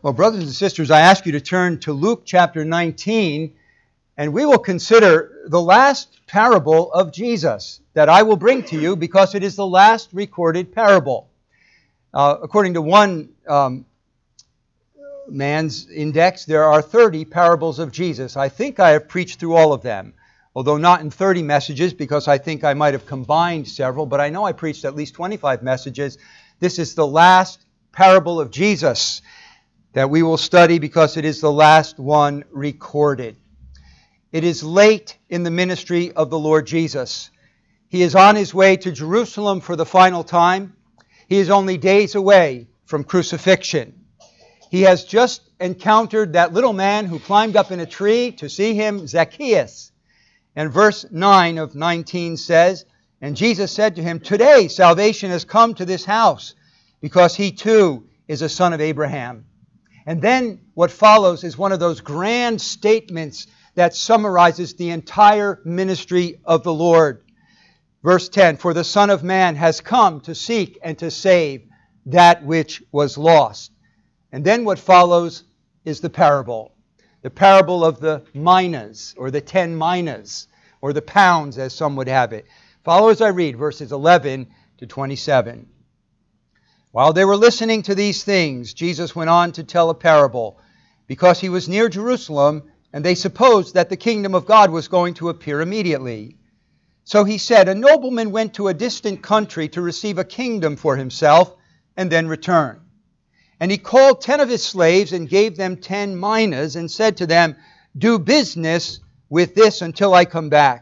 Well, brothers and sisters, I ask you to turn to Luke chapter 19, and we will consider the last parable of Jesus that I will bring to you because it is the last recorded parable. According to one man's index, there are 30 parables of Jesus. I think I have preached through all of them, although not in 30 messages because I think I might have combined several, but I know I preached at least 25 messages. This is the last parable of Jesus that we will study because it is the last one recorded. It is late in the ministry of the Lord Jesus. He is on his way to Jerusalem for the final time. He is only days away from crucifixion. He has just encountered that little man who climbed up in a tree to see him, Zacchaeus. And verse 9 of 19 says, "And Jesus said to him, 'Today salvation has come to this house, because he too is a son of Abraham.'" And then what follows is one of those grand statements that summarizes the entire ministry of the Lord. Verse 10, "For the Son of Man has come to seek and to save that which was lost." And then what follows is the parable of the minas, or the 10 minas, or the pounds as some would have it. Follow as I read verses 11 to 27. "While they were listening to these things, Jesus went on to tell a parable, because he was near Jerusalem, and they supposed that the kingdom of God was going to appear immediately. So he said, 'A nobleman went to a distant country to receive a kingdom for himself, and then return. And he called 10 of his slaves and gave them 10 minas, and said to them, "Do business with this until I come back."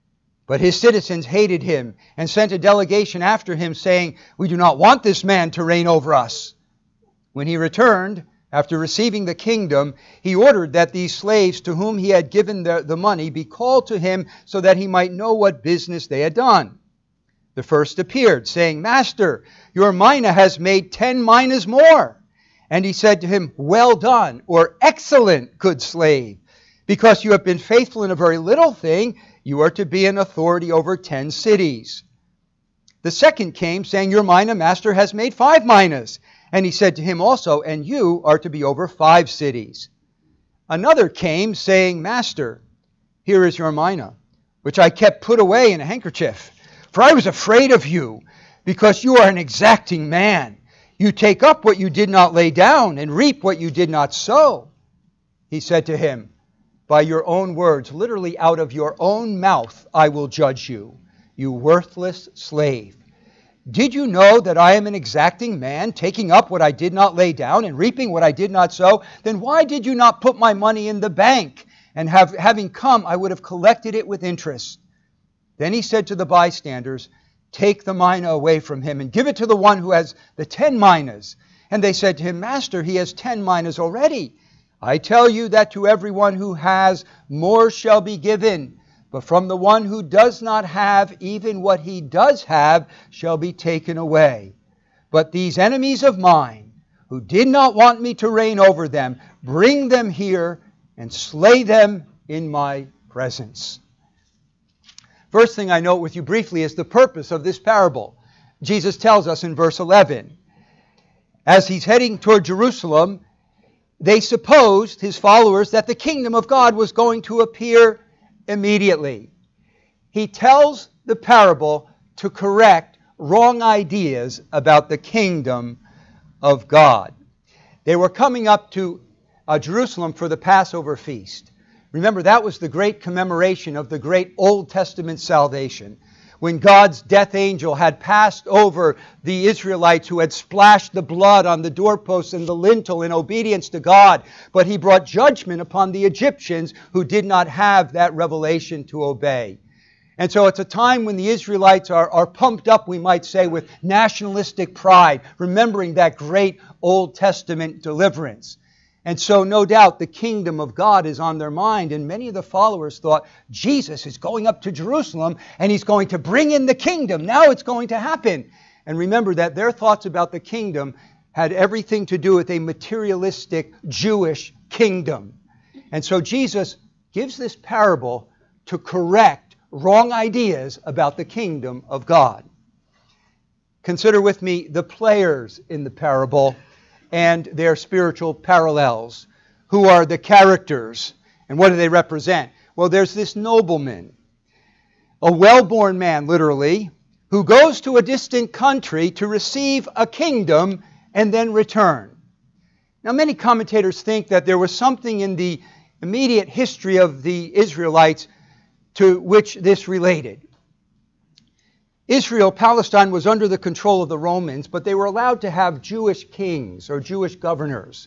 But his citizens hated him and sent a delegation after him, saying, "We do not want this man to reign over us." When he returned, after receiving the kingdom, he ordered that these slaves to whom he had given the money be called to him, so that he might know what business they had done. The first appeared, saying, "Master, your mina has made 10 minas more." And he said to him, "Well done," or "Excellent, good slave. Because you have been faithful in a very little thing, you are to be an authority over 10 cities. The second came, saying, "Your mina, master, has made 5 minas." And he said to him also, "And you are to be over 5 cities. Another came, saying, "Master, here is your mina, which I kept put away in a handkerchief. For I was afraid of you, because you are an exacting man. You take up what you did not lay down, and reap what you did not sow." He said to him, "By your own words, literally out of your own mouth, I will judge you, you worthless slave. Did you know that I am an exacting man, taking up what I did not lay down and reaping what I did not sow? Then why did you not put my money in the bank? And having come, I would have collected it with interest." Then he said to the bystanders, "Take the mina away from him and give it to the one who has the 10 minas. And they said to him, "Master, he has 10 minas already." "I tell you that to everyone who has, more shall be given. But from the one who does not have, even what he does have shall be taken away. But these enemies of mine, who did not want me to reign over them, bring them here and slay them in my presence." First thing I note with you briefly is the purpose of this parable. Jesus tells us in verse 11, as he's heading toward Jerusalem, they supposed, his followers, that the kingdom of God was going to appear immediately. He tells the parable to correct wrong ideas about the kingdom of God. They were coming up to Jerusalem for the Passover feast. Remember, that was the great commemoration of the great Old Testament salvation, when God's death angel had passed over the Israelites who had splashed the blood on the doorposts and the lintel in obedience to God. But he brought judgment upon the Egyptians who did not have that revelation to obey. And so it's a time when the Israelites are pumped up, we might say, with nationalistic pride, remembering that great Old Testament deliverance. And so no doubt the kingdom of God is on their mind, and many of the followers thought, Jesus is going up to Jerusalem and he's going to bring in the kingdom. Now it's going to happen. And remember that their thoughts about the kingdom had everything to do with a materialistic Jewish kingdom. And so Jesus gives this parable to correct wrong ideas about the kingdom of God. Consider with me the players in the parable and their spiritual parallels. Who are the characters, and what do they represent? Well, there's this nobleman, a well-born man, literally, who goes to a distant country to receive a kingdom and then return. Now, many commentators think that there was something in the immediate history of the Israelites to which this related. Israel, Palestine, was under the control of the Romans, but they were allowed to have Jewish kings or Jewish governors.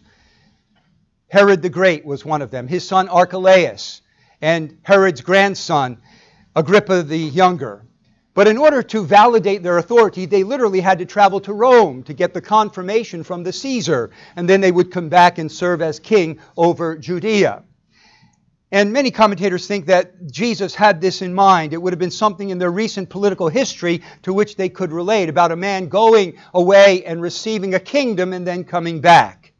Herod the Great was one of them, his son Archelaus, and Herod's grandson, Agrippa the Younger. But in order to validate their authority, they literally had to travel to Rome to get the confirmation from the Caesar, and then they would come back and serve as king over Judea. And many commentators think that Jesus had this in mind. It would have been something in their recent political history to which they could relate, about a man going away and receiving a kingdom and then coming back.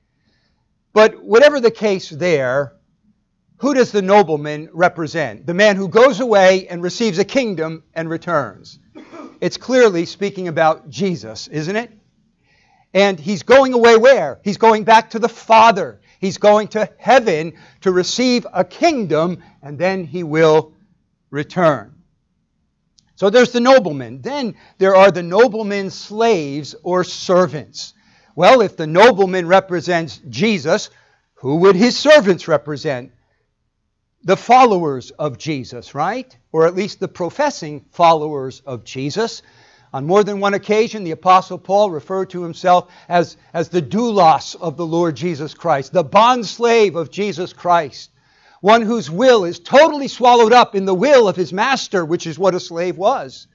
But whatever the case there, who does the nobleman represent? The man who goes away and receives a kingdom and returns. It's clearly speaking about Jesus, isn't it? And he's going away where? He's going back to the Father. He's going to heaven to receive a kingdom, and then he will return. So there's the nobleman. Then there are the nobleman's slaves or servants. Well, if the nobleman represents Jesus, who would his servants represent? The followers of Jesus, right? Or at least the professing followers of Jesus. On more than one occasion, the Apostle Paul referred to himself as the doulos of the Lord Jesus Christ, the bondslave of Jesus Christ, one whose will is totally swallowed up in the will of his master, which is what a slave was.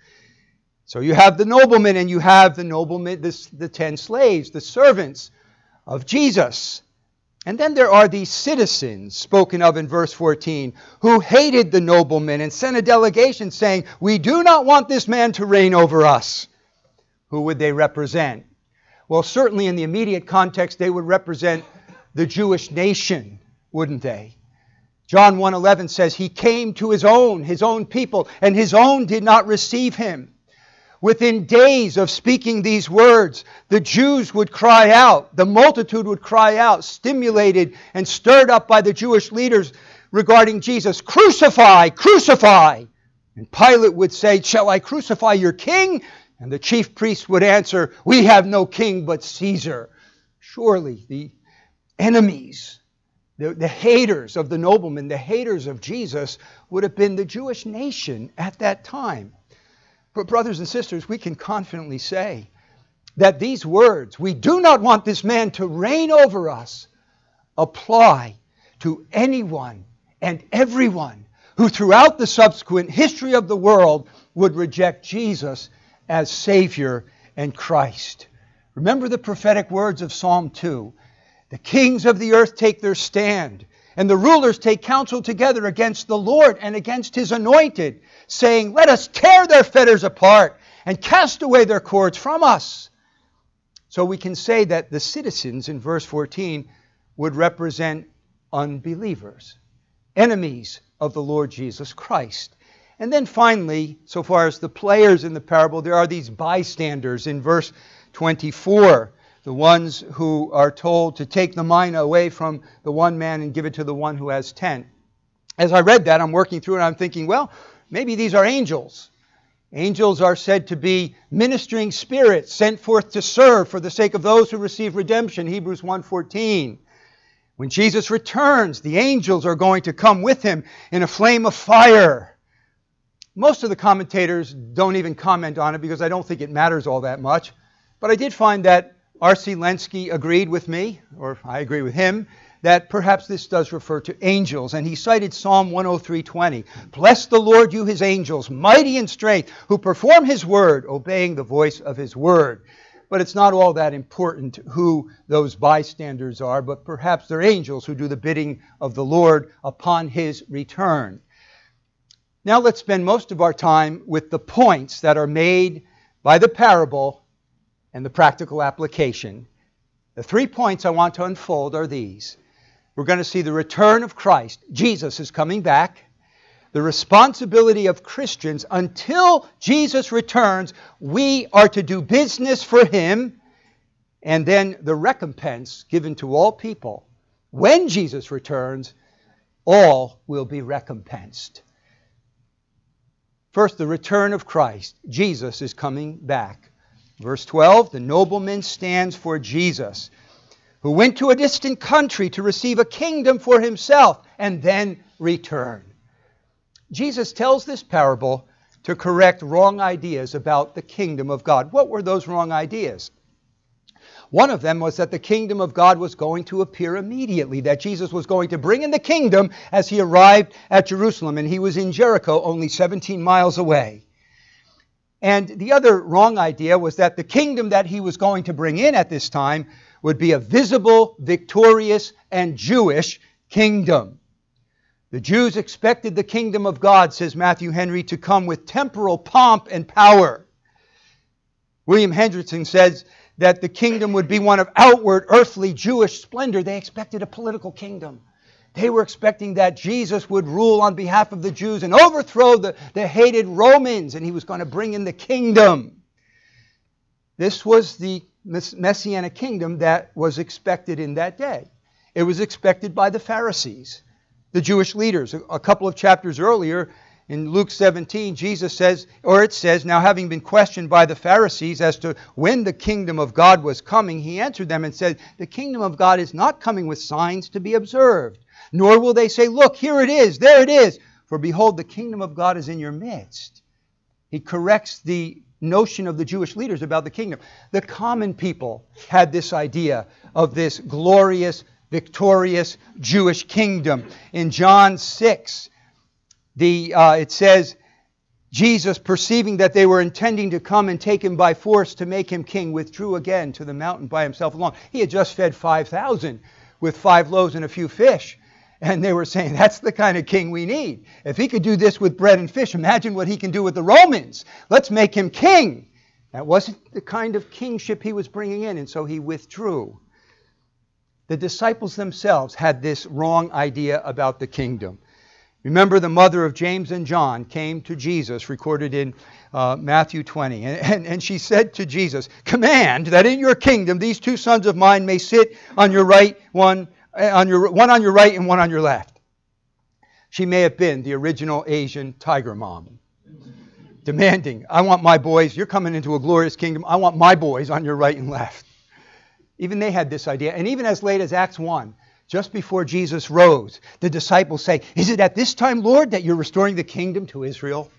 So you have the nobleman, and you have the nobleman, the 10 slaves, the servants of Jesus. And then there are these citizens spoken of in verse 14 who hated the nobleman and sent a delegation saying, "We do not want this man to reign over us." Who would they represent? Well, certainly in the immediate context, they would represent the Jewish nation, wouldn't they? John 1:11 says, "He came to his own people, and his own did not receive him." Within days of speaking these words, the Jews would cry out, the multitude would cry out, stimulated and stirred up by the Jewish leaders regarding Jesus, "Crucify, crucify!" And Pilate would say, "Shall I crucify your king?" And the chief priests would answer, "We have no king but Caesar." Surely the enemies, the haters of the nobleman, the haters of Jesus, would have been the Jewish nation at that time. But brothers and sisters, we can confidently say that these words, "We do not want this man to reign over us," apply to anyone and everyone who throughout the subsequent history of the world would reject Jesus as Savior and Christ. Remember the prophetic words of Psalm 2. "The kings of the earth take their stand, and the rulers take counsel together against the Lord and against his anointed, saying, 'Let us tear their fetters apart and cast away their cords from us.'" So we can say that the citizens in verse 14 would represent unbelievers, enemies of the Lord Jesus Christ. And then finally, so far as the players in the parable, there are these bystanders in verse 24. The ones who are told to take the mina away from the one man and give it to the one who has 10. As I read that, I'm working through it and I'm thinking, well, maybe these are angels. Angels are said to be ministering spirits sent forth to serve for the sake of those who receive redemption, Hebrews 1:14. When Jesus returns, the angels are going to come with him in a flame of fire. Most of the commentators don't even comment on it because I don't think it matters all that much. But I did find that R.C. Lenski agreed with me, or I agree with him, that perhaps this does refer to angels. And he cited Psalm 103:20. "Bless the Lord, you his angels, mighty in strength, who perform his word, obeying the voice of his word." But it's not all that important who those bystanders are, but perhaps they're angels who do the bidding of the Lord upon his return. Now let's spend most of our time with the points that are made by the parable and the practical application. The 3 points I want to unfold are these. We're going to see the return of Christ. Jesus is coming back. The responsibility of Christians until Jesus returns, we are to do business for him. and then the recompense given to all people. When Jesus returns, all will be recompensed. First, the return of Christ. Jesus is coming back. Verse 12, the nobleman stands for Jesus, who went to a distant country to receive a kingdom for himself and then return. Jesus tells this parable to correct wrong ideas about the kingdom of God. What were those wrong ideas? One of them was that the kingdom of God was going to appear immediately, that Jesus was going to bring in the kingdom as he arrived at Jerusalem, and he was in Jericho, only 17 miles away. And the other wrong idea was that the kingdom that he was going to bring in at this time would be a visible, victorious, and Jewish kingdom. The Jews expected the kingdom of God, says Matthew Henry, to come with temporal pomp and power. William Hendrickson says that the kingdom would be one of outward, earthly, Jewish splendor. They expected a political kingdom. They were expecting that Jesus would rule on behalf of the Jews and overthrow the hated Romans, and he was going to bring in the kingdom. This was the Messianic kingdom that was expected in that day. It was expected by the Pharisees, the Jewish leaders. A couple of chapters earlier, in Luke 17, Jesus says, or it says, now having been questioned by the Pharisees as to when the kingdom of God was coming, he answered them and said, the kingdom of God is not coming with signs to be observed, nor will they say, look, here it is, there it is. For behold, the kingdom of God is in your midst. He corrects the notion of the Jewish leaders about the kingdom. The common people had this idea of this glorious, victorious Jewish kingdom. In John 6, it says, Jesus, perceiving that they were intending to come and take him by force to make him king, withdrew again to the mountain by himself alone. He had just fed 5,000 with 5 loaves and a few fish. And they were saying, that's the kind of king we need. If he could do this with bread and fish, imagine what he can do with the Romans. Let's make him king. That wasn't the kind of kingship he was bringing in, and so he withdrew. The disciples themselves had this wrong idea about the kingdom. Remember, the mother of James and John came to Jesus, recorded in Matthew 20. And she said to Jesus, command that in your kingdom these 2 sons of mine may sit on your right, one on your right and one on your left. She may have been the original Asian tiger mom, demanding, I want my boys, you're coming into a glorious kingdom, I want my boys on your right and left. Even they had this idea. And even as late as Acts 1, just before Jesus rose, the disciples say, is it at this time, Lord, that you're restoring the kingdom to Israel?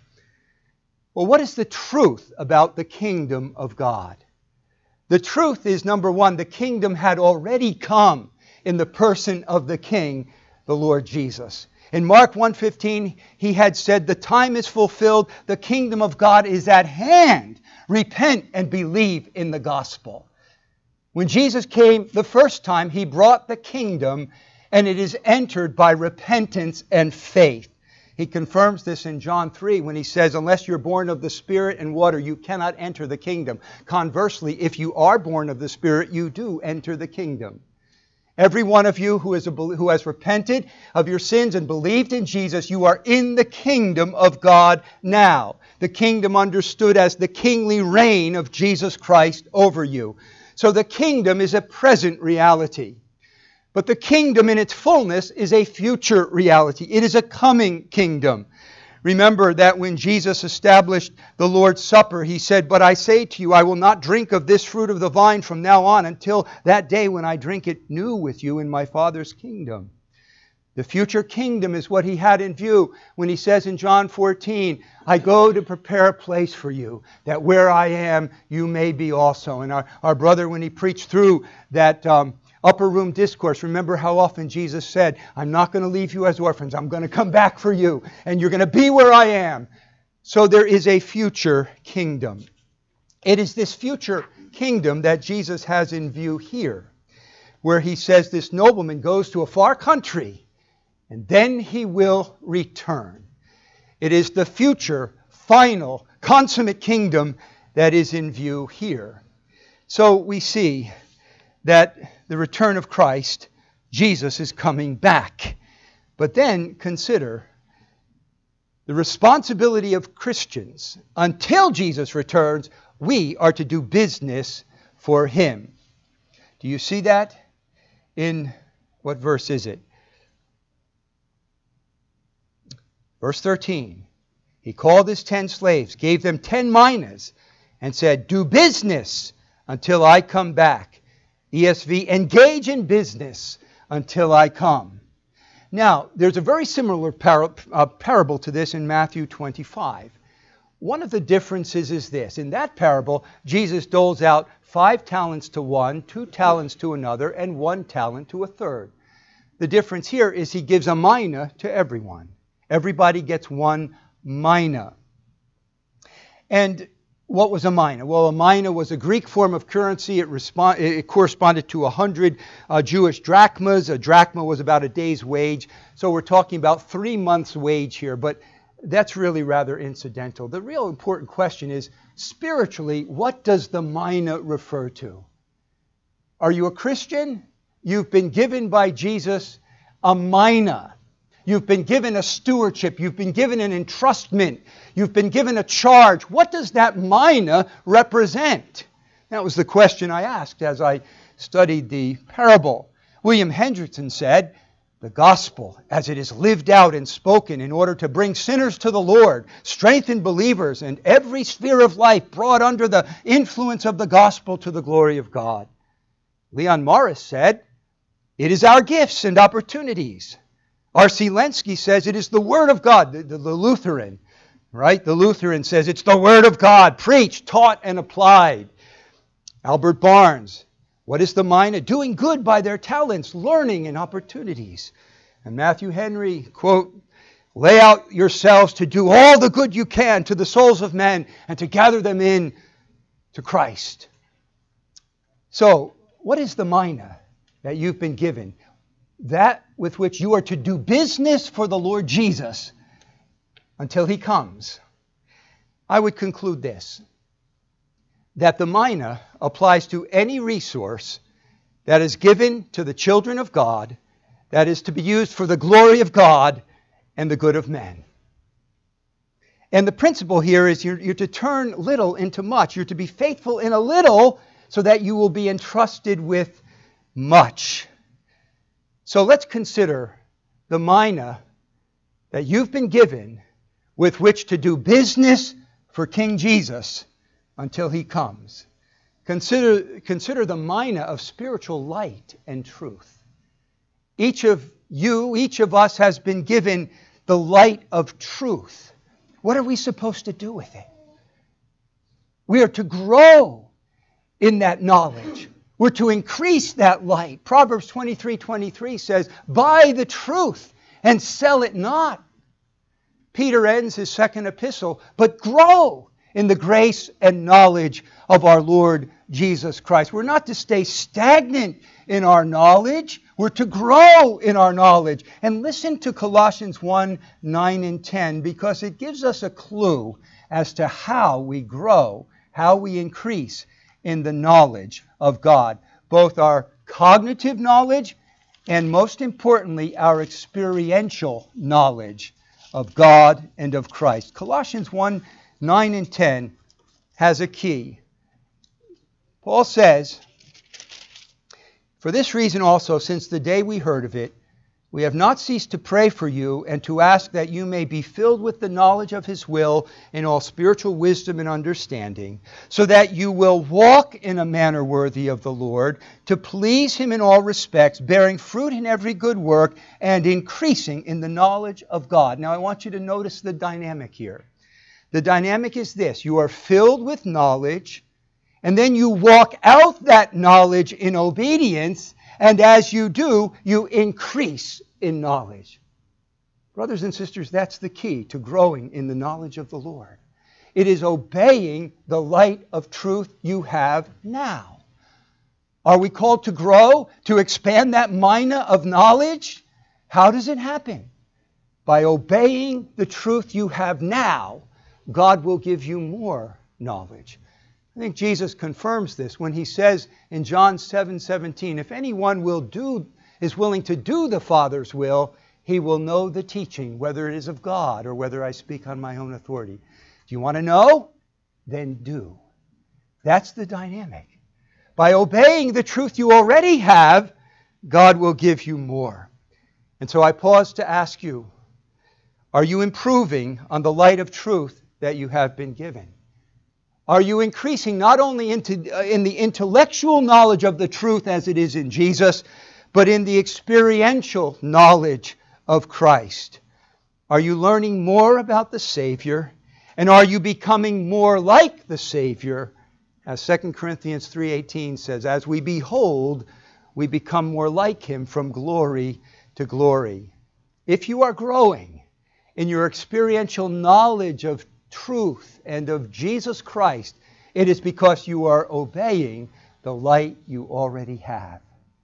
Well, what is the truth about the kingdom of God? The truth is, number one, the kingdom had already come in the person of the King, the Lord Jesus. In Mark 1:15, he had said, the time is fulfilled, the kingdom of God is at hand. Repent and believe in the gospel. When Jesus came the first time, he brought the kingdom, and it is entered by repentance and faith. He confirms this in John 3 when he says, unless you're born of the Spirit and water, you cannot enter the kingdom. Conversely, if you are born of the Spirit, you do enter the kingdom. Every one of you who has repented of your sins and believed in Jesus, you are in the kingdom of God now. The kingdom understood as the kingly reign of Jesus Christ over you. So the kingdom is a present reality. But the kingdom in its fullness is a future reality. It is a coming kingdom. Remember that when Jesus established the Lord's Supper, he said, but I say to you, I will not drink of this fruit of the vine from now on until that day when I drink it new with you in my Father's kingdom. The future kingdom is what he had in view when he says in John 14, I go to prepare a place for you, that where I am, you may be also. And our brother, when he preached through that upper room discourse, remember how often Jesus said, I'm not going to leave you as orphans. I'm going to come back for you, and you're going to be where I am. So there is a future kingdom. It is this future kingdom that Jesus has in view here, where he says this nobleman goes to a far country, and then he will return. It is the future, final, consummate kingdom that is in view here. So we see that the return of Christ, Jesus is coming back. But then consider the responsibility of Christians. Until Jesus returns, we are to do business for him. Do you see that? In what verse is it? Verse 13. He called his 10 slaves, gave them 10 minas, and said, do business until I come back. ESV, engage in business until I come. Now, there's a very similar parable to this in Matthew 25. One of the differences is this. In that parable, Jesus doles out 5 talents to one, 2 talents to another, and 1 talent to a third. The difference here is he gives a mina to everyone. Everybody gets 1 mina. And what was a mina? Well, a mina was a Greek form of currency. It corresponded to 100 Jewish drachmas. A drachma was about a day's wage. So we're talking about 3 months' wage here, but that's really rather incidental. The real important question is, spiritually, what does the mina refer to? Are you a Christian? You've been given by Jesus a mina. You've been given a stewardship. You've been given an entrustment. You've been given a charge. What does that mina represent? That was the question I asked as I studied the parable. William Hendrickson said, the gospel, as it is lived out and spoken in order to bring sinners to the Lord, strengthen believers, and every sphere of life brought under the influence of the gospel to the glory of God. Leon Morris said, it is our gifts and opportunities. R.C. Lenski says it is the Word of God, the Lutheran, right? The Lutheran says it's the Word of God, preached, taught, and applied. Albert Barnes, what is the mina? Doing good by their talents, learning, and opportunities. And Matthew Henry, quote, lay out yourselves to do all the good you can to the souls of men and to gather them in to Christ. So, what is the mina that you've been given? That with which you are to do business for the Lord Jesus until He comes. I would conclude this, that the mina applies to any resource that is given to the children of God that is to be used for the glory of God and the good of men. And the principle here is you're to turn little into much. You're to be faithful in a little so that you will be entrusted with much. So let's consider the mina that you've been given with which to do business for King Jesus until He comes. Consider the mina of spiritual light and truth. Each of us has been given the light of truth. What are we supposed to do with it? We are to grow in that knowledge. We're to increase that light. Proverbs 23:23 says, buy the truth and sell it not. Peter ends his second epistle, but grow in the grace and knowledge of our Lord Jesus Christ. We're not to stay stagnant in our knowledge. We're to grow in our knowledge. And listen to Colossians 1:9 and 10, because it gives us a clue as to how we grow, how we increase in the knowledge of God, both our cognitive knowledge and, most importantly, our experiential knowledge of God and of Christ. Colossians 1:9 and 10 has a key. Paul says, for this reason also, since the day we heard of it, we have not ceased to pray for you and to ask that you may be filled with the knowledge of His will in all spiritual wisdom and understanding, so that you will walk in a manner worthy of the Lord, to please Him in all respects, bearing fruit in every good work and increasing in the knowledge of God. Now I want you to notice the dynamic here. The dynamic is this: you are filled with knowledge, and then you walk out that knowledge in obedience, and as you do, you increase in knowledge. Brothers and sisters, that's the key to growing in the knowledge of the Lord. It is obeying the light of truth you have now. Are we called to grow, to expand that mina of knowledge? How does it happen? By obeying the truth you have now, God will give you more knowledge. I think Jesus confirms this when He says in John 7:17, if anyone is willing to do the Father's will, he will know the teaching, whether it is of God or whether I speak on my own authority. Do you want to know? Then do. That's the dynamic. By obeying the truth you already have, God will give you more. And so I pause to ask you, are you improving on the light of truth that you have been given? Are you increasing not only in the intellectual knowledge of the truth as it is in Jesus, but in the experiential knowledge of Christ? Are you learning more about the Savior? And are you becoming more like the Savior? As 2 Corinthians 3:18 says, as we behold, we become more like Him from glory to glory. If you are growing in your experiential knowledge of truth and of Jesus Christ, it is because you are obeying the light you already have.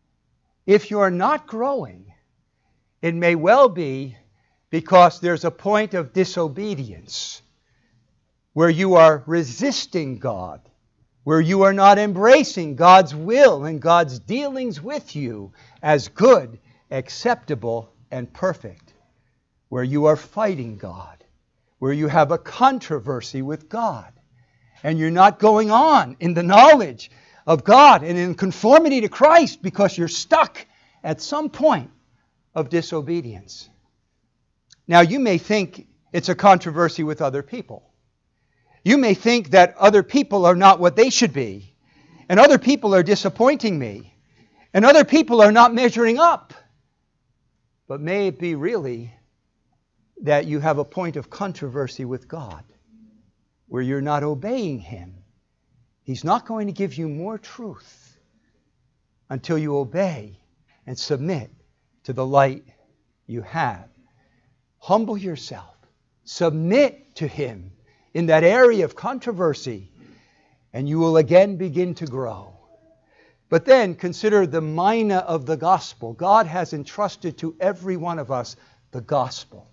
If you are not growing, it may well be because there's a point of disobedience where you are resisting God, where you are not embracing God's will and God's dealings with you as good, acceptable, and perfect, where you are fighting God, where you have a controversy with God, and you're not going on in the knowledge of God and in conformity to Christ because you're stuck at some point of disobedience. Now, you may think it's a controversy with other people. You may think that other people are not what they should be, and other people are disappointing me, and other people are not measuring up. But may it be really that you have a point of controversy with God, where you're not obeying Him. He's not going to give you more truth until you obey and submit to the light you have. Humble yourself. Submit to Him in that area of controversy, and you will again begin to grow. But then consider the mina of the gospel. God has entrusted to every one of us the gospel.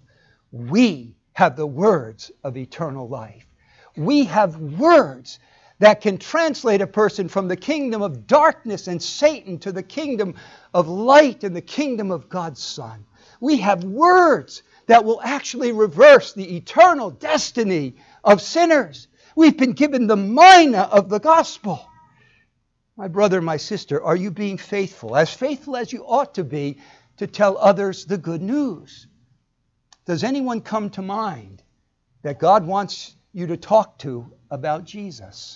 We have the words of eternal life. We have words that can translate a person from the kingdom of darkness and Satan to the kingdom of light and the kingdom of God's Son. We have words that will actually reverse the eternal destiny of sinners. We've been given the mina of the gospel. My brother, my sister, are you being faithful as you ought to be, to tell others the good news? Does anyone come to mind that God wants you to talk to about Jesus?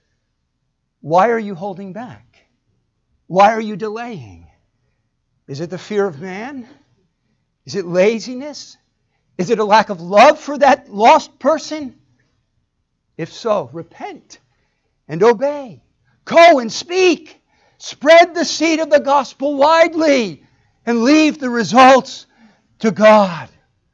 Why are you holding back? Why are you delaying? Is it the fear of man? Is it laziness? Is it a lack of love for that lost person? If so, repent and obey. Go and speak. Spread the seed of the gospel widely and leave the results to God.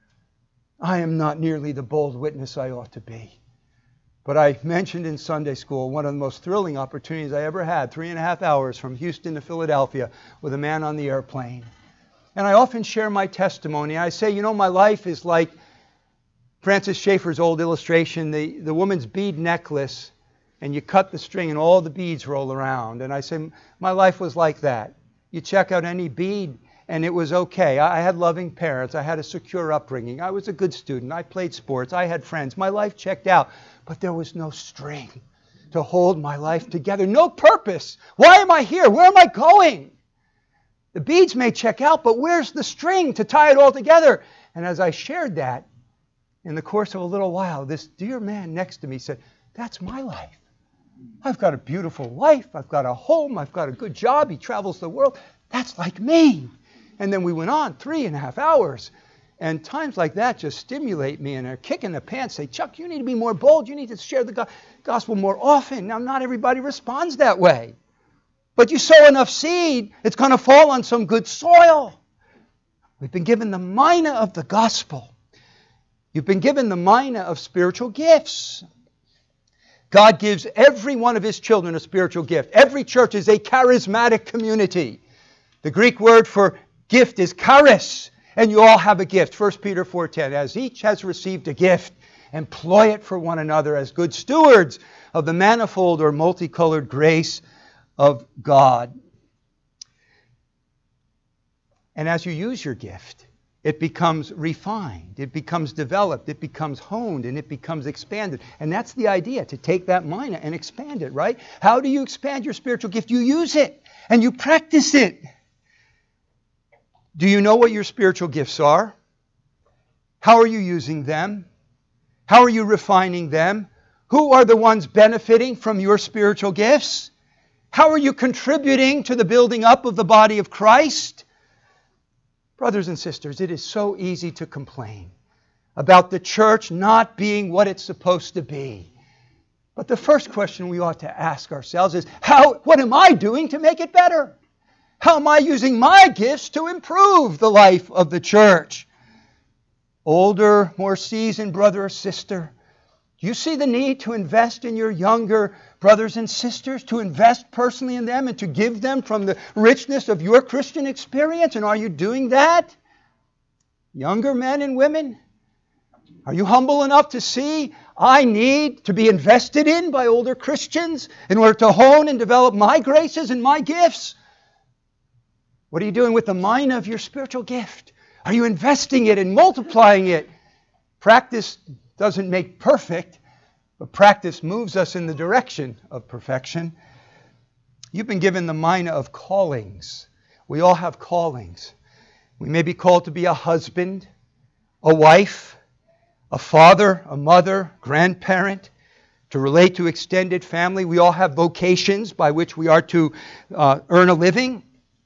I am not nearly the bold witness I ought to be. But I mentioned in Sunday school one of the most thrilling opportunities I ever had, 3.5 hours from Houston to Philadelphia with a man on the airplane. And I often share my testimony. I say, my life is like Francis Schaeffer's old illustration, the woman's bead necklace, and you cut the string and all the beads roll around. And I say, my life was like that. You check out any bead and it was okay. I had loving parents. I had a secure upbringing. I was a good student. I played sports. I had friends. My life checked out. But there was no string to hold my life together. No purpose. Why am I here? Where am I going? The beads may check out, but where's the string to tie it all together? And as I shared that, in the course of a little while, this dear man next to me said, that's my life. I've got a beautiful wife. I've got a home. I've got a good job. He travels the world. That's like me. And then we went on 3.5 hours. And times like that just stimulate me and are kick in the pants. Say, Chuck, you need to be more bold. You need to share the gospel more often. Now, not everybody responds that way. But you sow enough seed, it's going to fall on some good soil. We've been given the mina of the gospel. You've been given the mina of spiritual gifts. God gives every one of His children a spiritual gift. Every church is a charismatic community. The Greek word for gift is charis. And you all have a gift. 1 Peter 4:10. As each has received a gift, employ it for one another as good stewards of the manifold or multicolored grace of God. And as you use your gift, it becomes refined, it becomes developed, it becomes honed, and it becomes expanded. And that's the idea, to take that mina and expand it, right? How do you expand your spiritual gift? You use it and you practice it. Do you know what your spiritual gifts are? How are you using them? How are you refining them? Who are the ones benefiting from your spiritual gifts? How are you contributing to the building up of the body of Christ? Brothers and sisters, it is so easy to complain about the church not being what it's supposed to be. But the first question we ought to ask ourselves is, what am I doing to make it better? How am I using my gifts to improve the life of the church? Older, more seasoned brother or sister, do you see the need to invest in your younger brothers and sisters, to invest personally in them and to give them from the richness of your Christian experience? And are you doing that? Younger men and women, are you humble enough to see I need to be invested in by older Christians in order to hone and develop my graces and my gifts? What are you doing with the mina of your spiritual gift? Are you investing it and multiplying it? Practice doesn't make perfect, but practice moves us in the direction of perfection. You've been given the mina of callings. We all have callings. We may be called to be a husband, a wife, a father, a mother, grandparent, to relate to extended family. We all have vocations by which we are to earn a living.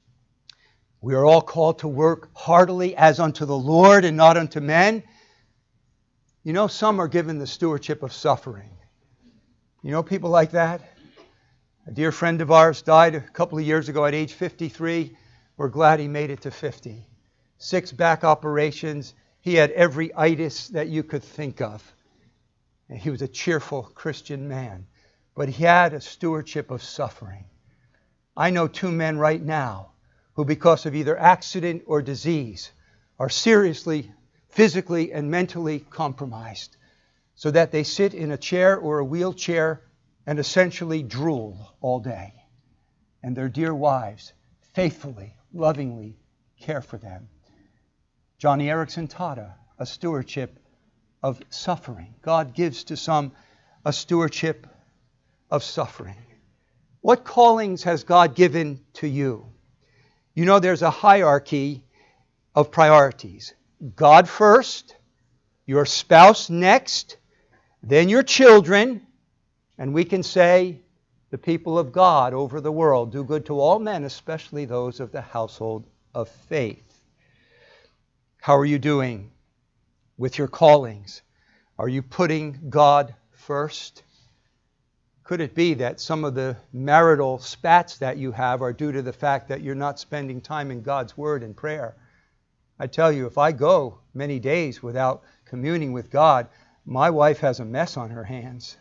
We are all called to work heartily as unto the Lord and not unto men. You know, some are given the stewardship of suffering. You know people like that? A dear friend of ours died a couple of years ago at age 53. We're glad he made it to 50. 6 back operations. He had every itis that you could think of. And he was a cheerful Christian man. But he had a stewardship of suffering. I know 2 men right now who, because of either accident or disease, are seriously, physically and mentally compromised, so that they sit in a chair or a wheelchair and essentially drool all day. And their dear wives faithfully, lovingly care for them. Johnny Erickson taught a stewardship of suffering. God gives to some a stewardship of suffering. What callings has God given to you? You know, there's a hierarchy of priorities. God first, your spouse next, then your children, and we can say the people of God over the world. Do good to all men, especially those of the household of faith. How are you doing with your callings? Are you putting God first? Could it be that some of the marital spats that you have are due to the fact that you're not spending time in God's Word and prayer? I tell you, if I go many days without communing with God, my wife has a mess on her hands.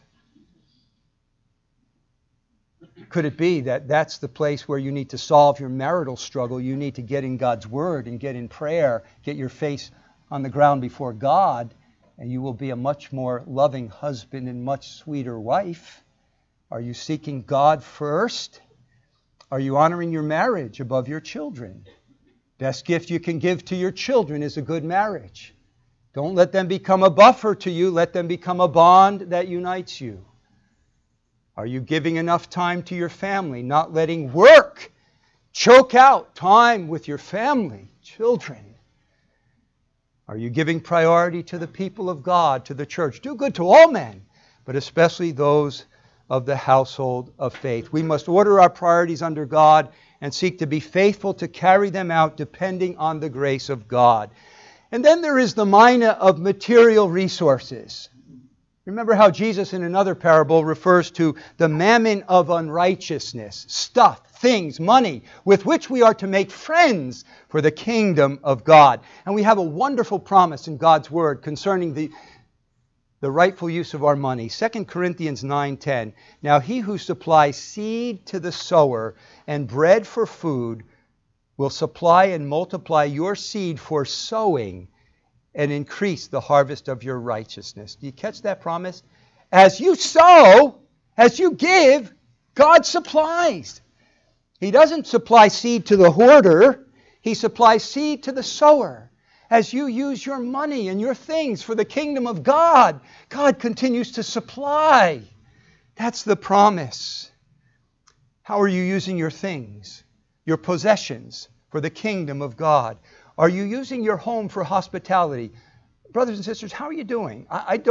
Could it be that that's the place where you need to solve your marital struggle? You need to get in God's Word and get in prayer, get your face on the ground before God, and you will be a much more loving husband and much sweeter wife. Are you seeking God first? Are you honoring your marriage above your children? Best gift you can give to your children is a good marriage. Don't let them become a buffer to you. Let them become a bond that unites you. Are you giving enough time to your family, not letting work choke out time with your family, children? Are you giving priority to the people of God, to the church? Do good to all men, but especially those of the household of faith. We must order our priorities under God and seek to be faithful to carry them out depending on the grace of God. And then there is the mina of material resources. Remember how Jesus in another parable refers to the mammon of unrighteousness, stuff, things, money, with which we are to make friends for the kingdom of God. And we have a wonderful promise in God's Word concerning the rightful use of our money. 2 Corinthians 9:10. Now he who supplies seed to the sower and bread for food will supply and multiply your seed for sowing and increase the harvest of your righteousness. Do you catch that promise? As you sow, as you give, God supplies. He doesn't supply seed to the hoarder. He supplies seed to the sower. As you use your money and your things for the kingdom of God, God continues to supply. That's the promise. How are you using your things, your possessions, for the kingdom of God? Are you using your home for hospitality? Brothers and sisters, how are you doing?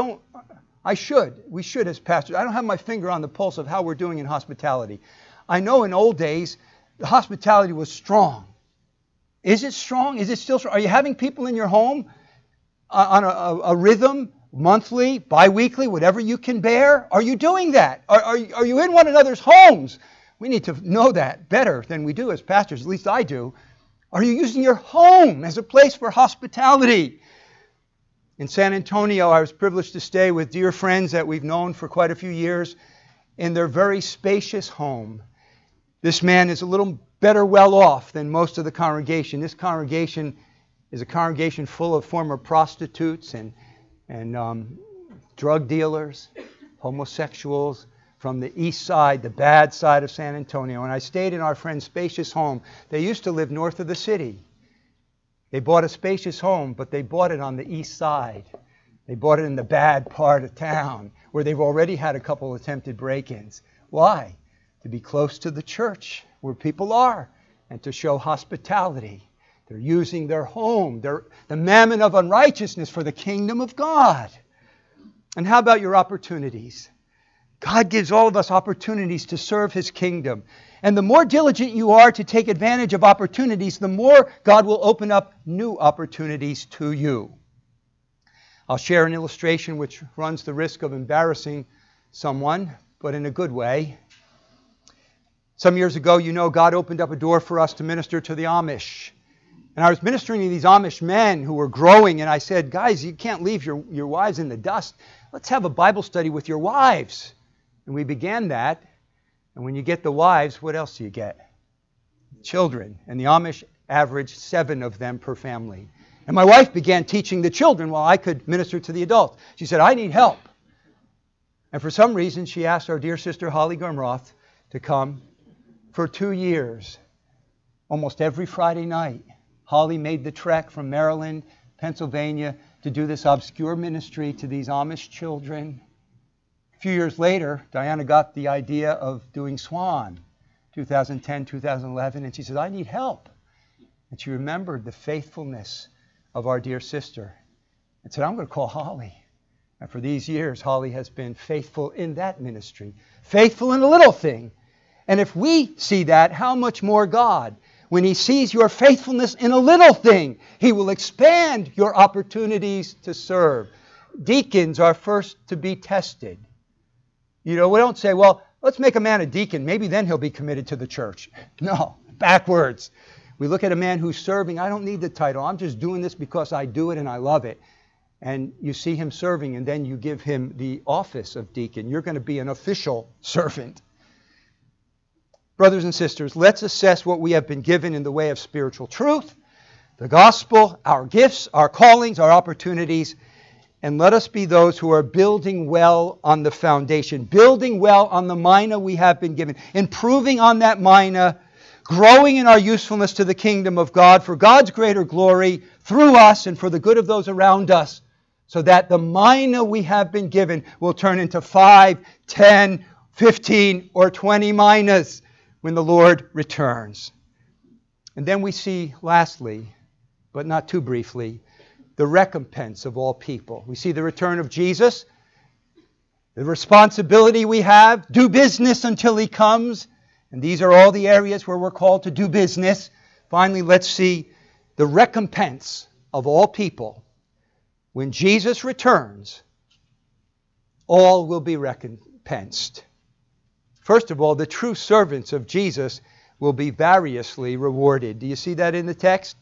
We should as pastors. I don't have my finger on the pulse of how we're doing in hospitality. I know in old days, the hospitality was strong. Is it strong? Is it still strong? Are you having people in your home on a rhythm, monthly, bi-weekly, whatever you can bear? Are you doing that? Are you in one another's homes? We need to know that better than we do as pastors, at least I do. Are you using your home as a place for hospitality? In San Antonio, I was privileged to stay with dear friends that we've known for quite a few years in their very spacious home. This man is a little better well off than most of the congregation. This congregation is a congregation full of former prostitutes and drug dealers, homosexuals from the east side, the bad side of San Antonio. And I stayed in our friend's spacious home. They used to live north of the city. They bought a spacious home, but they bought it on the east side. They bought it in the bad part of town where they've already had a couple attempted break-ins. Why? To be close to the church where people are and to show hospitality. They're using their home, the mammon of unrighteousness, for the kingdom of God. And how about your opportunities? God gives all of us opportunities to serve His kingdom. And the more diligent you are to take advantage of opportunities, the more God will open up new opportunities to you. I'll share an illustration which runs the risk of embarrassing someone, but in a good way. Some years ago, God opened up a door for us to minister to the Amish. And I was ministering to these Amish men who were growing, and I said, guys, you can't leave your wives in the dust. Let's have a Bible study with your wives. And we began that. And when you get the wives, what else do you get? Children. And the Amish averaged 7 of them per family. And my wife began teaching the children while I could minister to the adults. She said, I need help. And for some reason, she asked our dear sister Holly Gurmroth to come. For 2 years, almost every Friday night, Holly made the trek from Maryland, Pennsylvania, to do this obscure ministry to these Amish children. A few years later, Diana got the idea of doing Swan, 2010, 2011, and she said, I need help. And she remembered the faithfulness of our dear sister and said, I'm going to call Holly. And for these years, Holly has been faithful in that ministry, faithful in a little thing. And if we see that, how much more God? When He sees your faithfulness in a little thing, He will expand your opportunities to serve. Deacons are first to be tested. We don't say, well, let's make a man a deacon. Maybe then he'll be committed to the church. No, backwards. We look at a man who's serving. I don't need the title. I'm just doing this because I do it and I love it. And you see him serving, and then you give him the office of deacon. You're going to be an official servant. Brothers and sisters, let's assess what we have been given in the way of spiritual truth, the gospel, our gifts, our callings, our opportunities, and let us be those who are building well on the foundation, building well on the mina we have been given, improving on that mina, growing in our usefulness to the kingdom of God for God's greater glory through us and for the good of those around us, so that the mina we have been given will turn into 5, 10, 15, or 20 minas when the Lord returns. And then we see, lastly, but not too briefly, the recompense of all people. We see the return of Jesus, the responsibility we have, do business until He comes. And these are all the areas where we're called to do business. Finally, let's see the recompense of all people. When Jesus returns, all will be recompensed. First of all, the true servants of Jesus will be variously rewarded. Do you see that in the text?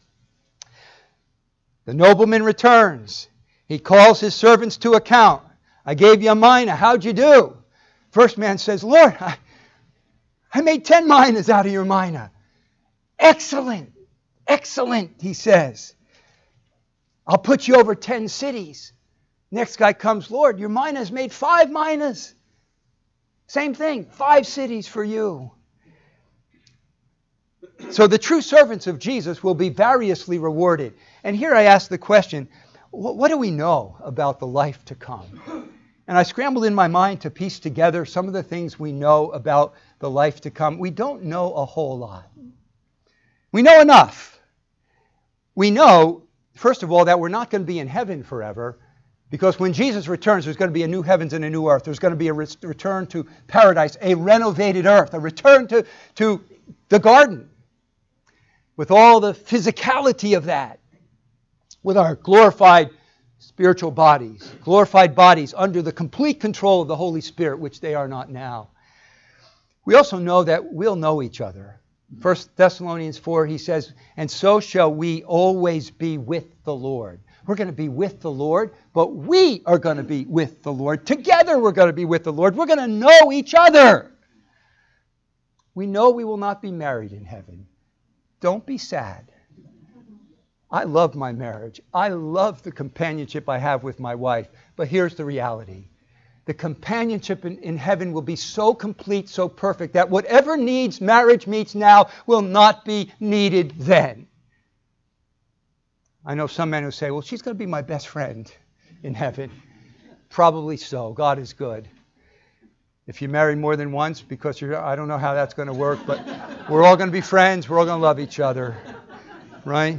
The nobleman returns. He calls his servants to account. I gave you a mina. How'd you do? First man says, Lord, I made 10 minas out of your mina. Excellent. Excellent, he says. I'll put you over 10 cities. Next guy comes, Lord, your mina has made 5 minas. Same thing, 5 cities for you. So the true servants of Jesus will be variously rewarded. And here I ask the question, what do we know about the life to come? And I scrambled in my mind to piece together some of the things we know about the life to come. We don't know a whole lot. We know enough. We know, first of all, that we're not going to be in heaven forever, because when Jesus returns, there's going to be a new heavens and a new earth. There's going to be a return to paradise, a renovated earth, a return to the garden, with all the physicality of that, with our glorified spiritual bodies, glorified bodies under the complete control of the Holy Spirit, which they are not now. We also know that we'll know each other. 1 Thessalonians 4, he says, and so shall we always be with the Lord. We're going to be with the Lord, but we are going to be with the Lord. Together we're going to be with the Lord. We're going to know each other. We know we will not be married in heaven. Don't be sad. I love my marriage. I love the companionship I have with my wife. But here's the reality. The companionship in heaven will be so complete, so perfect, that whatever needs marriage meets now will not be needed then. I know some men who say, well, she's going to be my best friend in heaven. Probably so. God is good. If you marry more than once, because I don't know how that's going to work, but we're all going to be friends. We're all going to love each other. Right?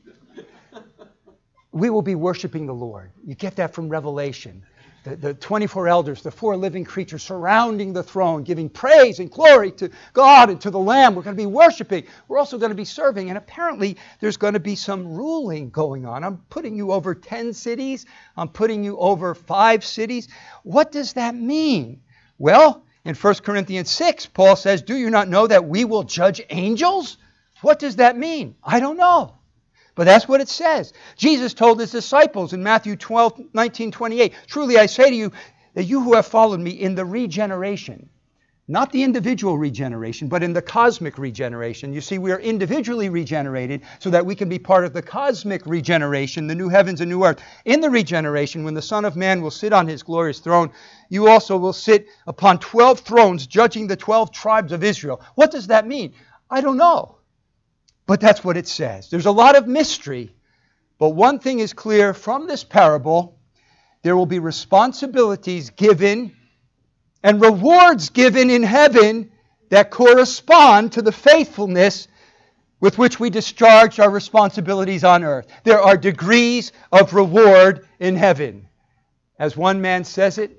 We will be worshiping the Lord. You get that from Revelation. The 24 elders, the 4 living creatures surrounding the throne, giving praise and glory to God and to the Lamb. We're going to be worshiping. We're also going to be serving. And apparently there's going to be some ruling going on. I'm putting you over 10 cities. I'm putting you over 5 cities. What does that mean? Well, in 1 Corinthians 6, Paul says, do you not know that we will judge angels? What does that mean? I don't know. But that's what it says. Jesus told his disciples in Matthew 19:28, truly I say to you that you who have followed me in the regeneration, not the individual regeneration, but in the cosmic regeneration. You see, we are individually regenerated so that we can be part of the cosmic regeneration, the new heavens and new earth. In the regeneration, when the Son of Man will sit on his glorious throne, you also will sit upon 12 thrones judging the 12 tribes of Israel. What does that mean? I don't know. But that's what it says. There's a lot of mystery. But one thing is clear from this parable. There will be responsibilities given and rewards given in heaven that correspond to the faithfulness with which we discharge our responsibilities on earth. There are degrees of reward in heaven. As one man says it,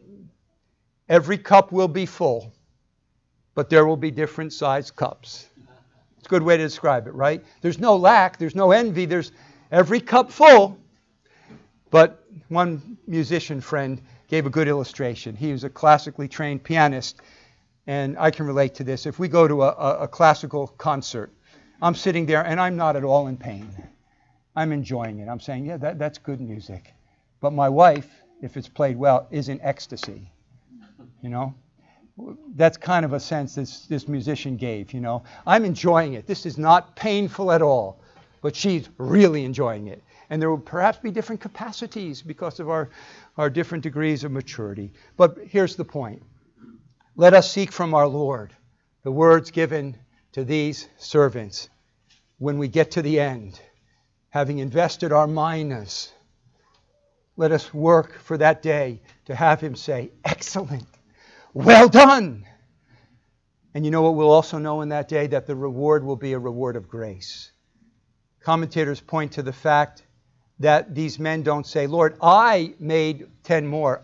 every cup will be full, but there will be different sized cups. It's a good way to describe it, right? There's no lack, there's no envy, there's every cup full. But one musician friend gave a good illustration. He was a classically trained pianist, and I can relate to this. If we go to a classical concert, I'm sitting there and I'm not at all in pain. I'm enjoying it. I'm saying, yeah, that's good music. But my wife, if it's played well, is in ecstasy. You know? That's kind of a sense this musician gave, you know. I'm enjoying it. This is not painful at all. But she's really enjoying it. And there will perhaps be different capacities because of our different degrees of maturity. But here's the point. Let us seek from our Lord the words given to these servants when we get to the end, having invested our minas. Let us work for that day to have him say, excellent. Well done! And you know what we'll also know in that day? That the reward will be a reward of grace. Commentators point to the fact that these men don't say, Lord, I made 10 more.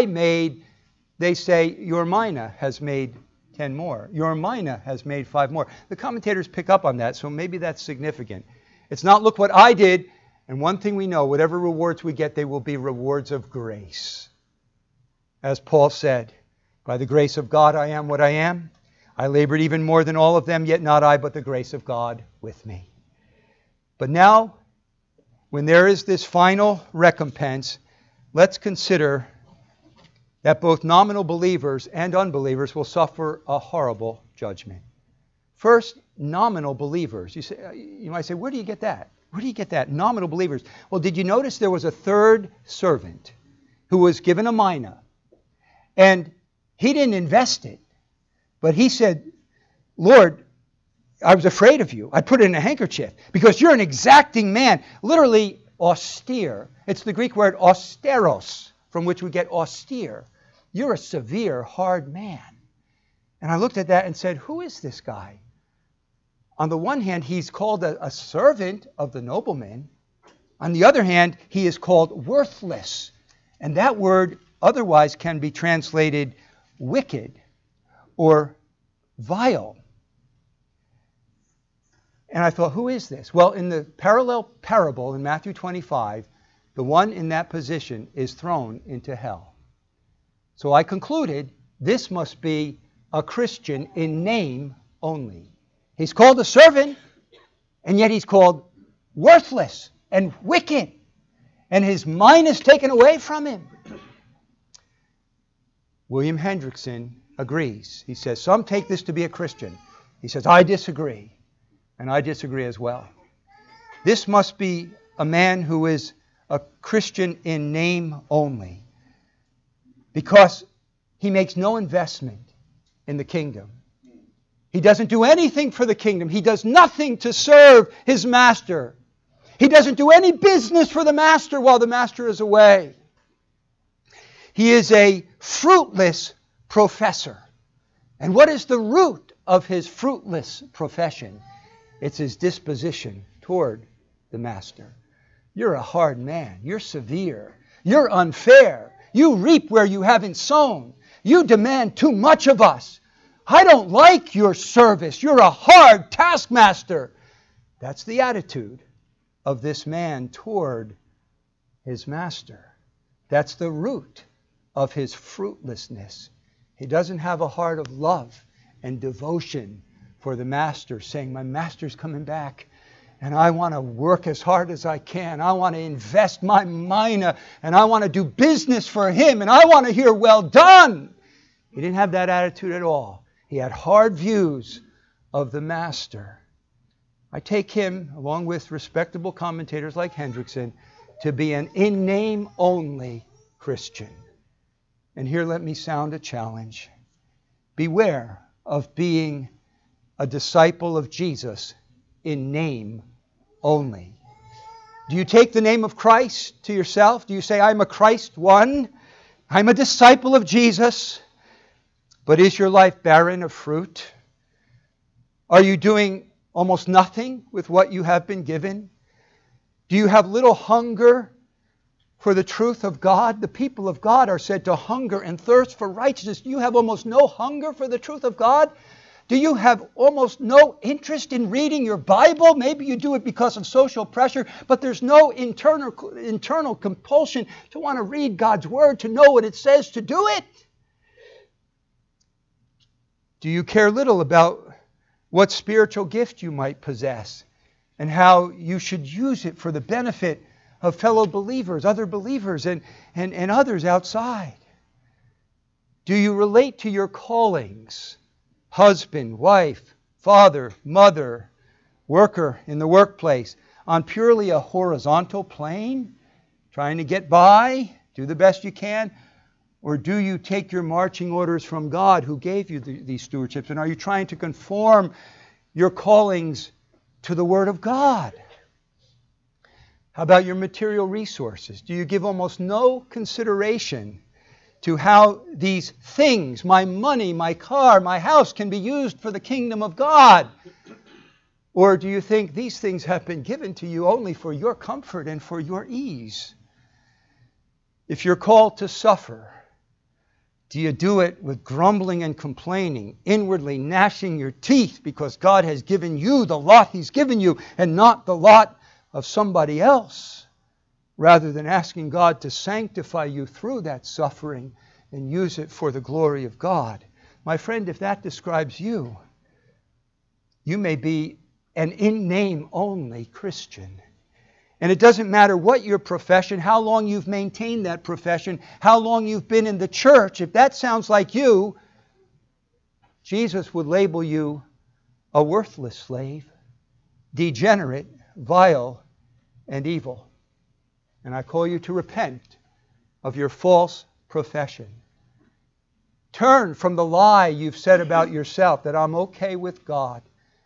They say, your mina has made 10 more. Your mina has made 5 more. The commentators pick up on that, so maybe that's significant. It's not, look what I did. And one thing we know, whatever rewards we get, they will be rewards of grace. As Paul said, by the grace of God I am what I am. I labored even more than all of them, yet not I, but the grace of God with me. But now, when there is this final recompense, let's consider that both nominal believers and unbelievers will suffer a horrible judgment. First, nominal believers. You might say, where do you get that? Where do you get that? Nominal believers. Well, did you notice there was a third servant who was given a mina? And he didn't invest it, but he said, Lord, I was afraid of you. I put it in a handkerchief because you're an exacting man, literally austere. It's the Greek word austeros, from which we get austere. You're a severe, hard man. And I looked at that and said, who is this guy? On the one hand, he's called a servant of the nobleman. On the other hand, he is called worthless. And that word otherwise can be translated wicked or vile. And I thought, who is this? Well, in the parallel parable in Matthew 25, the one in that position is thrown into hell. So I concluded this must be a Christian in name only. He's called a servant, and yet he's called worthless and wicked. And his mind is taken away from him. William Hendrickson agrees. He says, some take this to be a Christian. He says, I disagree. And I disagree as well. This must be a man who is a Christian in name only, because he makes no investment in the kingdom. He doesn't do anything for the kingdom. He does nothing to serve his master. He doesn't do any business for the master while the master is away. He is a fruitless professor. And what is the root of his fruitless profession? It's his disposition toward the master. You're a hard man. You're severe. You're unfair. You reap where you haven't sown. You demand too much of us. I don't like your service. You're a hard taskmaster. That's the attitude of this man toward his master. That's the root of his fruitlessness. He doesn't have a heart of love and devotion for the master, saying, my master's coming back, and I want to work as hard as I can. I want to invest my mina, and I want to do business for him, and I want to hear, well done. He didn't have that attitude at all. He had hard views of the master. I take him, along with respectable commentators like Hendrickson, to be an in-name only Christian. And here let me sound a challenge. Beware of being a disciple of Jesus in name only. Do you take the name of Christ to yourself? Do you say, I'm a Christ one? I'm a disciple of Jesus? But is your life barren of fruit? Are you doing almost nothing with what you have been given? Do you have little hunger for the truth of God? The people of God are said to hunger and thirst for righteousness. Do you have almost no hunger for the truth of God? Do you have almost no interest in reading your Bible? Maybe you do it because of social pressure, but there's no internal compulsion to want to read God's Word, to know what it says, to do it. Do you care little about what spiritual gift you might possess and how you should use it for the benefit of fellow believers, other believers, and others outside? Do you relate to your callings, husband, wife, father, mother, worker in the workplace, on purely a horizontal plane, trying to get by, do the best you can? Or do you take your marching orders from God who gave you these stewardships? And are you trying to conform your callings to the Word of God? How about your material resources? Do you give almost no consideration to how these things, my money, my car, my house, can be used for the kingdom of God? Or do you think these things have been given to you only for your comfort and for your ease? If you're called to suffer, do you do it with grumbling and complaining, inwardly gnashing your teeth because God has given you the lot He's given you and not the lot of somebody else, rather than asking God to sanctify you through that suffering and use it for the glory of God? My friend, if that describes you, you may be an in-name only Christian. And it doesn't matter what your profession, how long you've maintained that profession, how long you've been in the church. If that sounds like you, Jesus would label you a worthless slave, degenerate, vile, and evil. And I call you to repent of your false profession. Turn from the lie you've said about yourself, that I'm okay with God.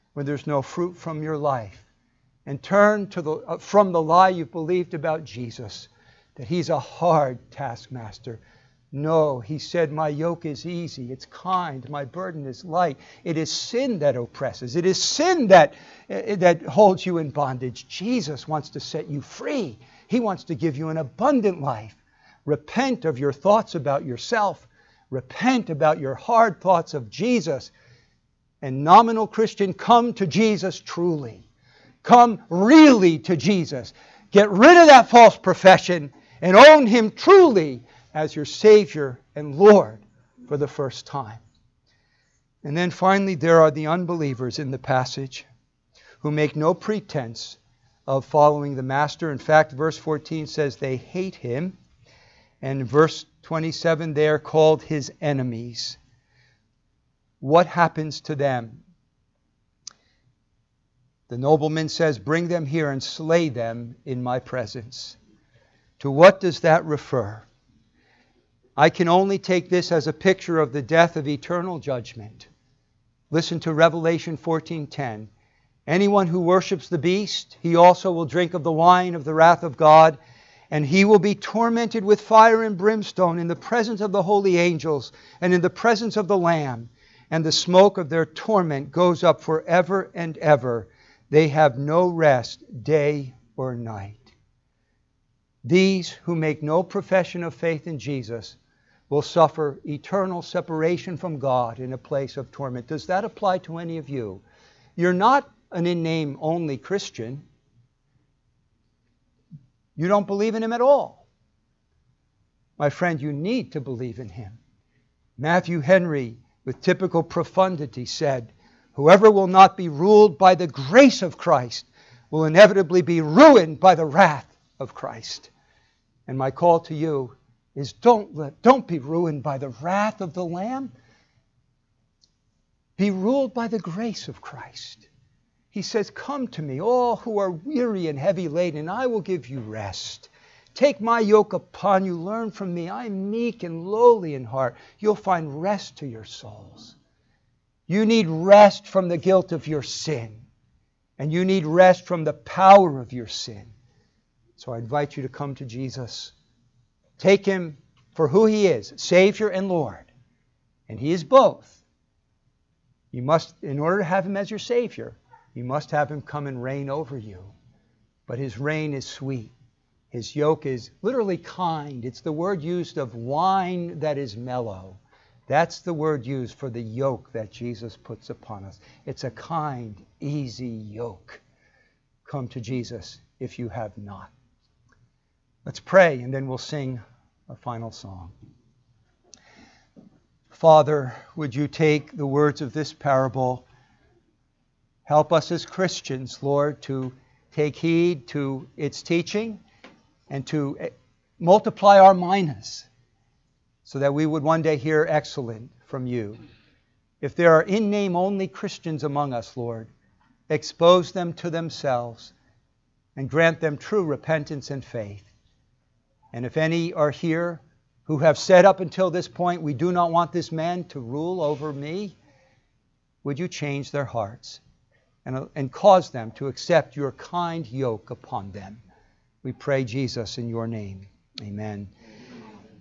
when there's no fruit from your life. And turn from the lie you've believed about Jesus, that He's a hard taskmaster. No, He said, my yoke is easy, it's kind, my burden is light. It is sin that oppresses. It is sin that holds you in bondage. Jesus wants to set you free. He wants to give you an abundant life. Repent of your thoughts about yourself. Repent about your hard thoughts of Jesus. And nominal Christian, come to Jesus truly. Come really to Jesus. Get rid of that false profession and own Him truly as your Savior and Lord for the first time. And then finally, there are the unbelievers in the passage who make no pretense of following the Master. In fact, verse 14 says they hate Him. And verse 27, they are called His enemies. What happens to them? The nobleman says, bring them here and slay them in my presence. To what does that refer? I can only take this as a picture of the death of eternal judgment. Listen to Revelation 14:10. Anyone who worships the beast, he also will drink of the wine of the wrath of God, and he will be tormented with fire and brimstone in the presence of the holy angels and in the presence of the Lamb. And the smoke of their torment goes up forever and ever. They have no rest day or night. These who make no profession of faith in Jesus will suffer eternal separation from God in a place of torment. Does that apply to any of you? You're not an in-name only Christian. You don't believe in Him at all. My friend, you need to believe in Him. Matthew Henry, with typical profundity, said, whoever will not be ruled by the grace of Christ will inevitably be ruined by the wrath of Christ. And my call to you is don't be ruined by the wrath of the Lamb. Be ruled by the grace of Christ. He says, come to me, all who are weary and heavy laden, and I will give you rest. Take my yoke upon you, learn from me. I am meek and lowly in heart. You'll find rest to your souls. You need rest from the guilt of your sin. And you need rest from the power of your sin. So I invite you to come to Jesus. Take Him for who He is, Savior and Lord. And He is both. You must, in order to have Him as your Savior, you must have Him come and reign over you. But His reign is sweet. His yoke is literally kind. It's the word used of wine that is mellow. That's the word used for the yoke that Jesus puts upon us. It's a kind, easy yoke. Come to Jesus if you have not. Let's pray, and then we'll sing a final song. Father, would you take the words of this parable? Help us as Christians, Lord, to take heed to its teaching and to multiply our minas so that we would one day hear excellent from you. If there are in-name only Christians among us, Lord, expose them to themselves and grant them true repentance and faith. And if any are here who have said up until this point, we do not want this man to rule over me, would you change their hearts and cause them to accept your kind yoke upon them? We pray, Jesus, in your name. Amen.